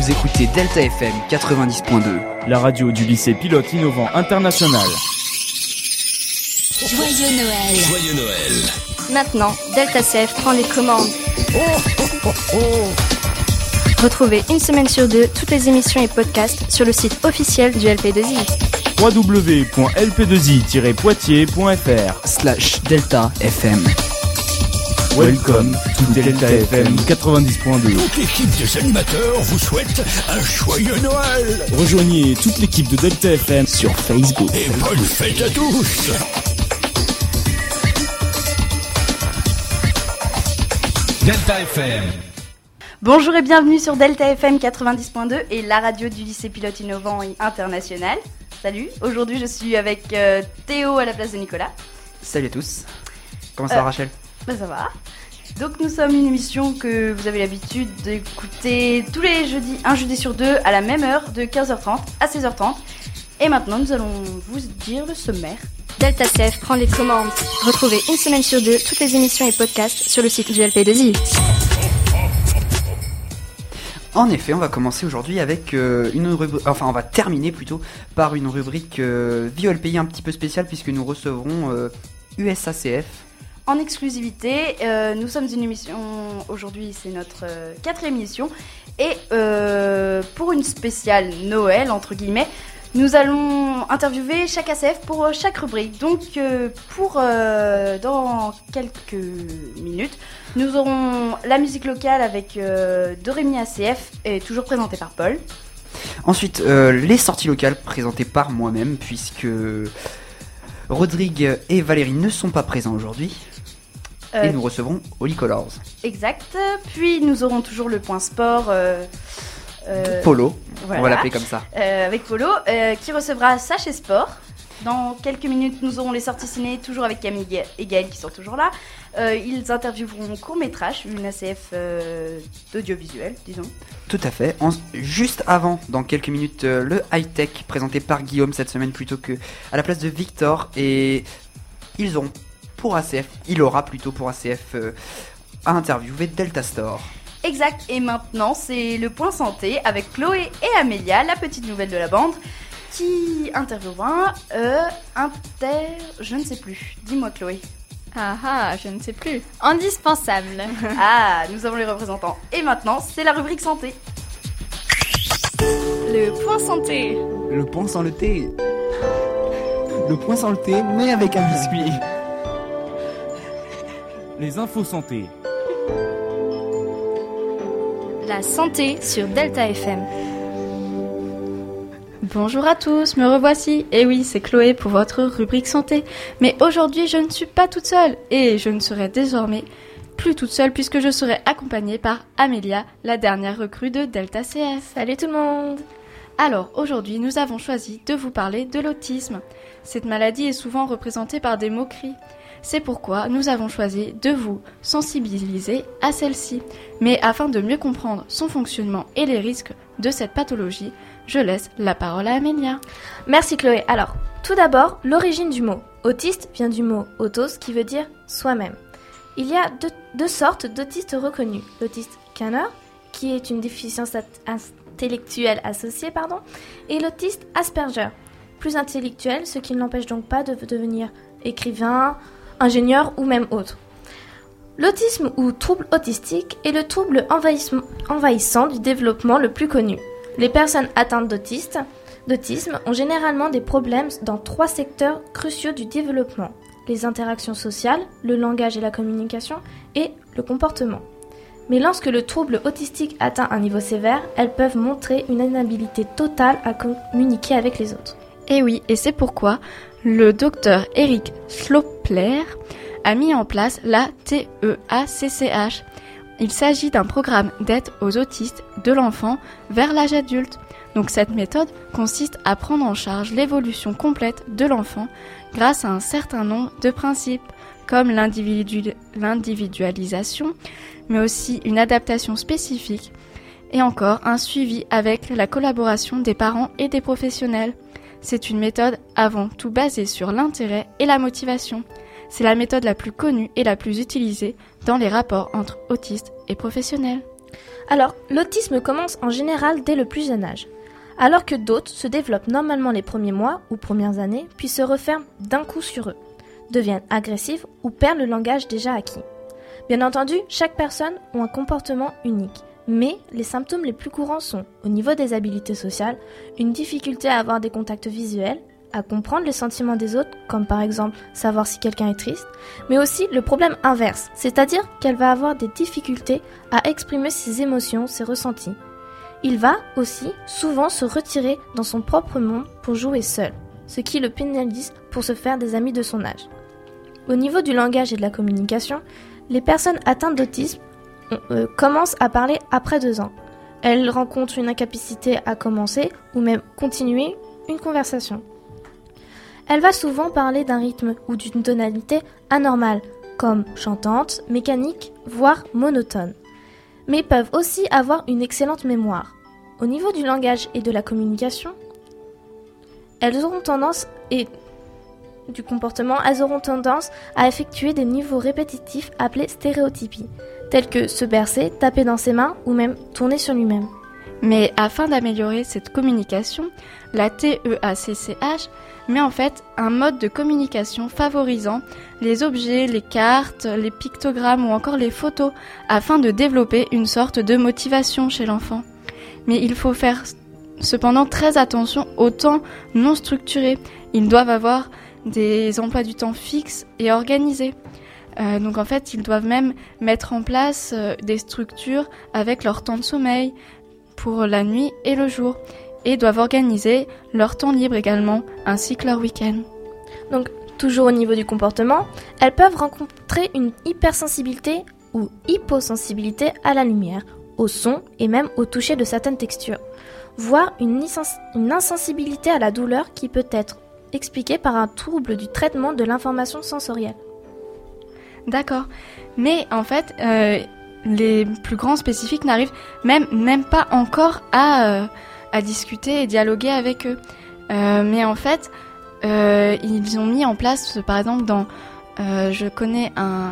Vous écoutez Delta FM 90.2, la radio du lycée pilote innovant international. Joyeux Noël. Joyeux Noël. Maintenant, Delta CF prend les commandes. Retrouvez une semaine sur deux toutes les émissions et podcasts sur le site officiel du LP2I. www.lp2i-poitiers.fr/Delta FM. Welcome to Delta FM 90.2. Toute l'équipe des animateurs vous souhaite un joyeux Noël. Rejoignez toute l'équipe de Delta FM sur Facebook. Et bonne fête à tous. Delta FM. Bonjour et bienvenue sur Delta FM 90.2 et la radio du lycée pilote innovant et international. Salut, aujourd'hui je suis avec Théo à la place de Nicolas. Salut à tous. Comment ça va Rachel ? Ça va. Donc nous sommes une émission que vous avez l'habitude d'écouter tous les jeudis, un jeudi sur deux à la même heure de 15h30 à 16h30. Et maintenant nous allons vous dire le sommaire. Delta CF prend les commandes. Retrouvez une semaine sur deux toutes les émissions et podcasts sur le site du LP2I. En effet, on va commencer aujourd'hui avec une rubrique, enfin on va terminer plutôt par une rubrique Vie au LPI un petit peu spéciale puisque nous recevrons USACF. En exclusivité, nous sommes une émission, aujourd'hui c'est notre 4e émission, et pour une spéciale Noël, entre guillemets, nous allons interviewer chaque ACF pour chaque rubrique. Donc dans quelques minutes, nous aurons la musique locale avec Dorémy ACF, et toujours présentée par Paul. Ensuite, les sorties locales présentées par moi-même, puisque Rodrigue et Valérie ne sont pas présents aujourd'hui. Et nous recevrons Holy Colors. Exact. Puis nous aurons toujours le point sport. Polo, voilà. On va l'appeler comme ça. Avec Polo, qui recevra Sachet Sport. Dans quelques minutes, nous aurons les sorties ciné, toujours avec Camille et Gaël qui sont toujours là. Ils intervieweront court-métrage, une ACF d'audiovisuel, disons. Tout à fait. Juste avant, dans quelques minutes, le high-tech présenté par Guillaume cette semaine plutôt que à la place de Victor. Et il aura plutôt pour ACF à interviewer Delta Store. Exact, et maintenant c'est le point santé avec Chloé et Amélia, la petite nouvelle de la bande, qui interviewera je ne sais plus. Dis-moi Chloé. Je ne sais plus. Indispensable. Nous avons les représentants. Et maintenant, c'est la rubrique santé. Le point santé. Le point sans le thé. Le point sans le thé, mais avec un biscuit. Les infos santé. La santé sur Delta FM. Bonjour à tous, me revoici. Et oui, c'est Chloé pour votre rubrique santé. Mais aujourd'hui, je ne suis pas toute seule. Et je ne serai désormais plus toute seule puisque je serai accompagnée par Amélia, la dernière recrue de Delta CF. Salut tout le monde. Alors, aujourd'hui, nous avons choisi de vous parler de l'autisme. Cette maladie est souvent représentée par des moqueries. C'est pourquoi nous avons choisi de vous sensibiliser à celle-ci. Mais afin de mieux comprendre son fonctionnement et les risques de cette pathologie, je laisse la parole à Amélia. Merci Chloé. Alors, tout d'abord, l'origine du mot. Autiste vient du mot autos qui veut dire soi-même. Il y a deux sortes d'autistes reconnus. L'autiste Kanner, qui est une déficience intellectuelle associée, et l'autiste Asperger, plus intellectuel, ce qui ne l'empêche donc pas de devenir écrivain, ingénieur ou même autre. L'autisme ou trouble autistique est le trouble envahissant du développement le plus connu. Les personnes atteintes d'autisme ont généralement des problèmes dans 3 secteurs cruciaux du développement: les interactions sociales, le langage et la communication, et le comportement. Mais lorsque le trouble autistique atteint un niveau sévère, elles peuvent montrer une inhabilité totale à communiquer avec les autres. Et oui, et c'est pourquoi le docteur Eric Schlopler a mis en place la TEACCH. Il s'agit d'un programme d'aide aux autistes de l'enfant vers l'âge adulte. Donc cette méthode consiste à prendre en charge l'évolution complète de l'enfant grâce à un certain nombre de principes comme l'individualisation, mais aussi une adaptation spécifique et encore un suivi avec la collaboration des parents et des professionnels. C'est une méthode avant tout basée sur l'intérêt et la motivation. C'est la méthode la plus connue et la plus utilisée dans les rapports entre autistes et professionnels. Alors, l'autisme commence en général dès le plus jeune âge, alors que d'autres se développent normalement les premiers mois ou premières années, puis se referment d'un coup sur eux, deviennent agressifs ou perdent le langage déjà acquis. Bien entendu, chaque personne a un comportement unique, mais les symptômes les plus courants sont, au niveau des habiletés sociales, une difficulté à avoir des contacts visuels, à comprendre les sentiments des autres, comme par exemple savoir si quelqu'un est triste, mais aussi le problème inverse, c'est-à-dire qu'elle va avoir des difficultés à exprimer ses émotions, ses ressentis. Il va aussi souvent se retirer dans son propre monde pour jouer seul, ce qui le pénalise pour se faire des amis de son âge. Au niveau du langage et de la communication, les personnes atteintes d'autisme commencent à parler après 2 ans. Elles rencontrent une incapacité à commencer ou même continuer une conversation. Elle va souvent parler d'un rythme ou d'une tonalité anormale, comme chantante, mécanique, voire monotone. Mais peuvent aussi avoir une excellente mémoire. Au niveau du langage et de la communication, elles auront tendance à effectuer des niveaux répétitifs appelés stéréotypies, tels que se bercer, taper dans ses mains ou même tourner sur lui-même. Mais afin d'améliorer cette communication, la TEACCH met en fait un mode de communication favorisant les objets, les cartes, les pictogrammes ou encore les photos afin de développer une sorte de motivation chez l'enfant. Mais il faut faire cependant très attention aux temps non structurés. Ils doivent avoir des emplois du temps fixes et organisés. Donc en fait, ils doivent même mettre en place des structures avec leur temps de sommeil pour la nuit et le jour, et doivent organiser leur temps libre également, ainsi que leur week-end. Donc, toujours au niveau du comportement, elles peuvent rencontrer une hypersensibilité ou hyposensibilité à la lumière, au son et même au toucher de certaines textures, voire une insensibilité à la douleur qui peut être expliquée par un trouble du traitement de l'information sensorielle. D'accord, mais en fait, les plus grands spécifiques n'arrivent même pas encore à discuter et dialoguer avec eux. Mais en fait, ils ont mis en place, par exemple, je connais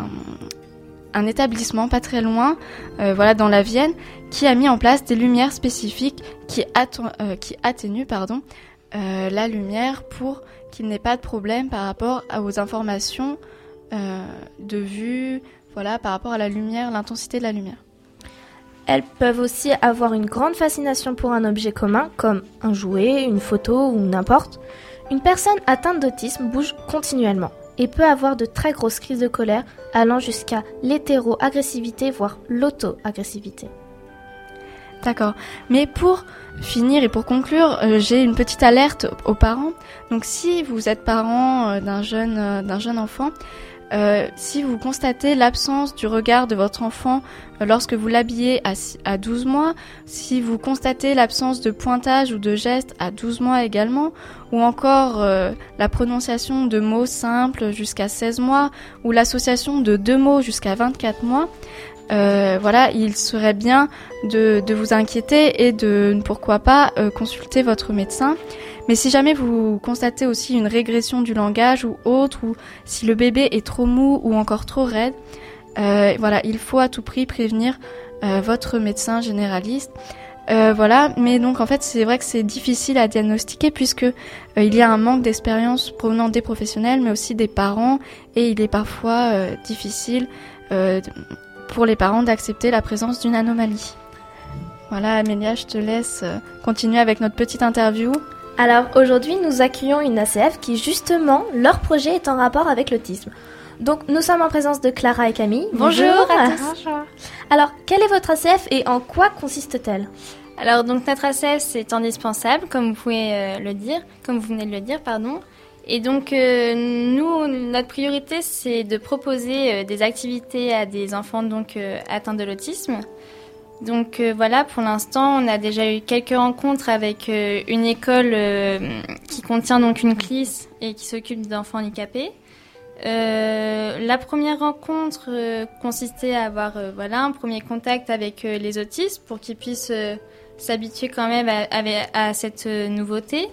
un établissement pas très loin, dans la Vienne, qui a mis en place des lumières spécifiques qui atténuent la lumière pour qu'il n'ait pas de problème par rapport aux informations de vue, par rapport à la lumière, l'intensité de la lumière. Elles peuvent aussi avoir une grande fascination pour un objet commun, comme un jouet, une photo ou n'importe. Une personne atteinte d'autisme bouge continuellement et peut avoir de très grosses crises de colère allant jusqu'à l'hétéro-agressivité, voire l'auto-agressivité. D'accord. Mais pour finir et pour conclure, j'ai une petite alerte aux parents. Donc si vous êtes parent d'un jeune enfant, si vous constatez l'absence du regard de votre enfant lorsque vous l'habillez à 12 mois, si vous constatez l'absence de pointage ou de gestes à 12 mois également, ou encore la prononciation de mots simples jusqu'à 16 mois, ou l'association de 2 mots jusqu'à 24 mois, il serait bien de vous inquiéter et de, pourquoi pas, consulter votre médecin. Mais si jamais vous constatez aussi une régression du langage ou autre, ou si le bébé est trop mou ou encore trop raide, il faut à tout prix prévenir votre médecin généraliste. Mais donc en fait c'est vrai que c'est difficile à diagnostiquer puisque il y a un manque d'expérience provenant des professionnels mais aussi des parents, et il est parfois difficile pour les parents d'accepter la présence d'une anomalie. Voilà, Amélia, je te laisse continuer avec notre petite interview. Alors aujourd'hui, nous accueillons une ACF qui justement, leur projet est en rapport avec l'autisme. Donc nous sommes en présence de Clara et Camille. Bonjour à tous. Bonjour. Alors, quelle est votre ACF et en quoi consiste-t-elle ? Alors donc notre ACF c'est indispensable, comme vous venez de le dire, pardon. Et donc nous, notre priorité c'est de proposer des activités à des enfants atteints de l'autisme. Donc pour l'instant, on a déjà eu quelques rencontres avec une école qui contient donc une CLIS et qui s'occupe d'enfants handicapés. La première rencontre consistait à avoir un premier contact avec les autistes pour qu'ils puissent s'habituer quand même à cette nouveauté.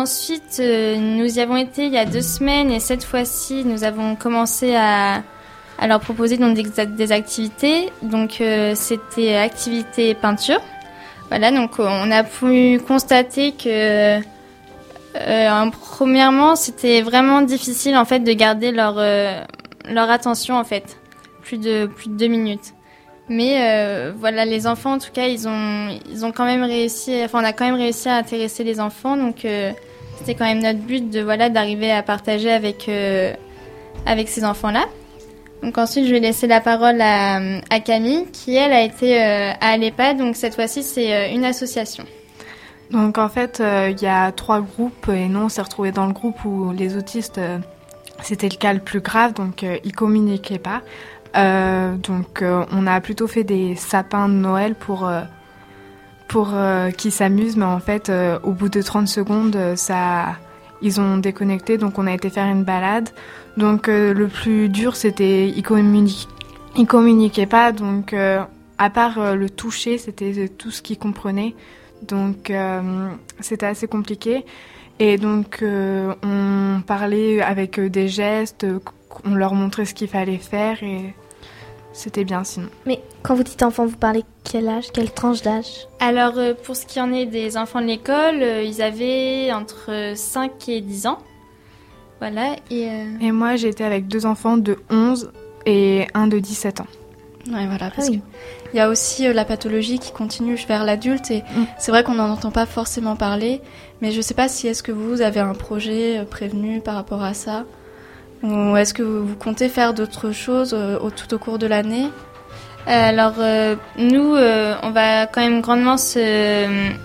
Ensuite, nous y avons été il y a 2 semaines et cette fois-ci, nous avons commencé à à leur proposer donc des activités. Donc c'était activité peinture. Voilà, donc on a pu constater que premièrement, c'était vraiment difficile en fait de garder leur attention en fait, plus de 2 minutes. Mais voilà, les enfants en tout cas, ils ont quand même réussi. Enfin, on a quand même réussi à intéresser les enfants, donc c'était quand même notre but d'arriver à partager avec ces enfants-là. Donc ensuite, je vais laisser la parole à Camille, qui elle a été à l'EHPAD. Donc cette fois-ci, c'est une association. Donc en fait, il y a 3 groupes et nous on s'est retrouvés dans le groupe où les autistes, c'était le cas le plus grave, donc ils communiquaient pas. Donc on a plutôt fait des sapins de Noël pour qu'ils s'amusent, mais en fait au bout de 30 secondes, ils ont déconnecté, donc on a été faire une balade. Donc le plus dur, c'était ils communiquaient pas, donc à part le toucher, c'était tout ce qu'ils comprenaient. Donc c'était assez compliqué. Et donc on parlait avec des gestes, on leur montrait ce qu'il fallait faire et c'était bien sinon. Mais quand vous dites enfants, vous parlez quel âge, quelle tranche d'âge? Alors pour ce qui en est des enfants de l'école, ils avaient entre 5 et 10 ans. Voilà. Et moi j'étais avec 2 enfants de 11 et un de 17 ans. Ouais, voilà, parce qu'il y a aussi la pathologie qui continue vers l'adulte et c'est vrai qu'on n'en entend pas forcément parler, mais je ne sais pas si est-ce que vous avez un projet prévenu par rapport à ça, ou est-ce que vous comptez faire d'autres choses tout au cours de l'année? Alors nous, on va quand même grandement se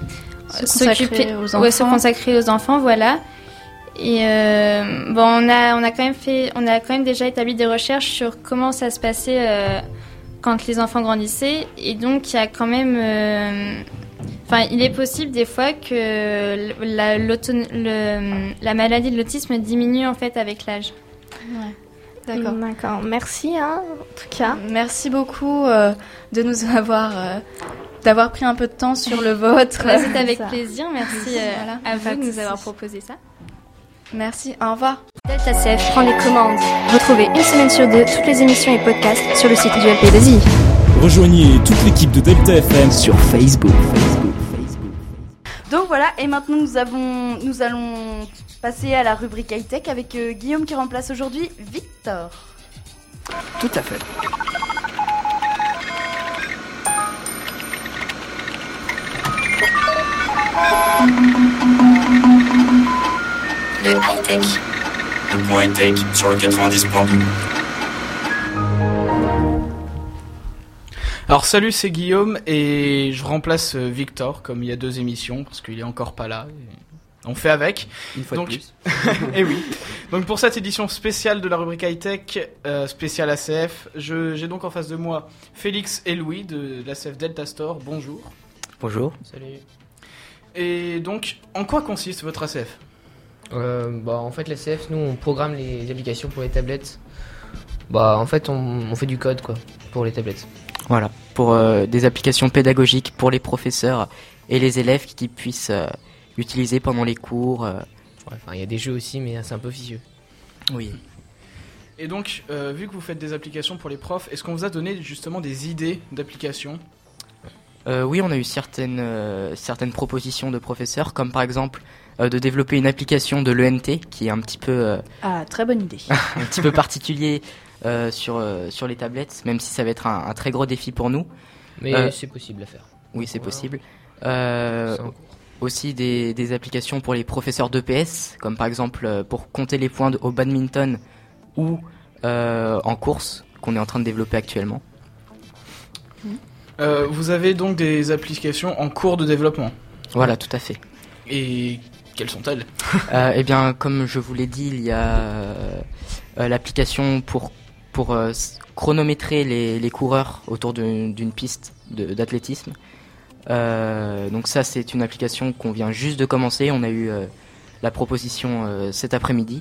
consacrer aux enfants, voilà. Et on a quand même déjà établi des recherches sur comment ça se passait quand les enfants grandissaient, et donc il y a quand même il est possible des fois que la maladie de l'autisme diminue en fait avec l'âge. Ouais. D'accord. Merci en tout cas. Merci beaucoup de nous d'avoir pris un peu de temps sur le vôtre. C'était avec plaisir. Merci à vous de nous avoir proposé ça. Merci, au revoir. Delta CF prend les commandes. Retrouvez une semaine sur 2 toutes les émissions et podcasts sur le site du LP2I. Rejoignez toute l'équipe de Delta FM sur Facebook. Donc voilà, et maintenant nous allons passer à la rubrique high-tech avec Guillaume qui remplace aujourd'hui Victor. Tout à fait. Le high-tech. Le point high-tech sur le 90.2. Alors salut, c'est Guillaume et je remplace Victor comme il y a 2 émissions parce qu'il est encore pas là. On fait avec. Une fois de plus. Et oui. Donc pour cette édition spéciale de la rubrique high-tech, spéciale ACF, j'ai donc en face de moi Félix et Louis de l'ACF Delta Store. Bonjour. Bonjour. Salut. Et donc, en quoi consiste votre ACF ? En fait, l'ACF, nous, on programme les applications pour les tablettes. En fait, on fait du code, quoi, pour les tablettes. Voilà, pour des applications pédagogiques pour les professeurs et les élèves qui puissent utiliser pendant les cours. Il y a des jeux aussi, mais c'est un peu vicieux. Oui. Et donc, vu que vous faites des applications pour les profs, est-ce qu'on vous a donné justement des idées d'applications ? Oui, on a eu certaines propositions de professeurs, comme par exemple de développer une application de l'ENT qui est un petit peu très bonne idée. un petit peu particulier sur les tablettes, même si ça va être un très gros défi pour nous. Mais c'est possible à faire. Oui, c'est possible. Aussi des applications pour les professeurs d'EPS, comme par exemple pour compter les points au badminton ou en course, qu'on est en train de développer actuellement. Vous avez donc des applications en cours de développement. Voilà, tout à fait. Et quelles sont-elles ? Eh bien, comme je vous l'ai dit, il y a l'application pour chronométrer les coureurs autour d'une piste d'athlétisme. Donc ça, c'est une application qu'on vient juste de commencer. On a eu la proposition cet après-midi.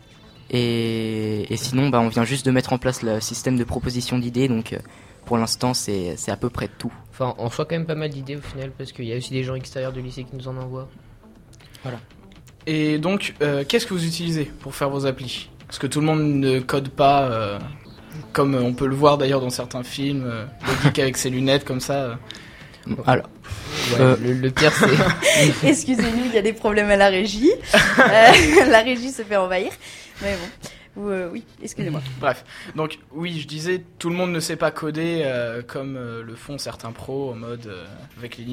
Et sinon, on vient juste de mettre en place le système de proposition d'idées. Donc pour l'instant, c'est à peu près tout. Enfin, on reçoit quand même pas mal d'idées au final, parce qu'il y a aussi des gens extérieurs du lycée qui nous en envoient. Voilà. Et donc, qu'est-ce que vous utilisez pour faire vos applis ? Parce que tout le monde ne code pas Comme on peut le voir d'ailleurs dans certains films, le geek avec ses lunettes comme ça. Alors, le pire c'est... Excusez-nous, il y a des problèmes à la régie. La régie se fait envahir. Mais bon, oui, excusez-moi. Bref, donc oui, je disais, tout le monde ne sait pas coder comme le font certains pros en mode avec les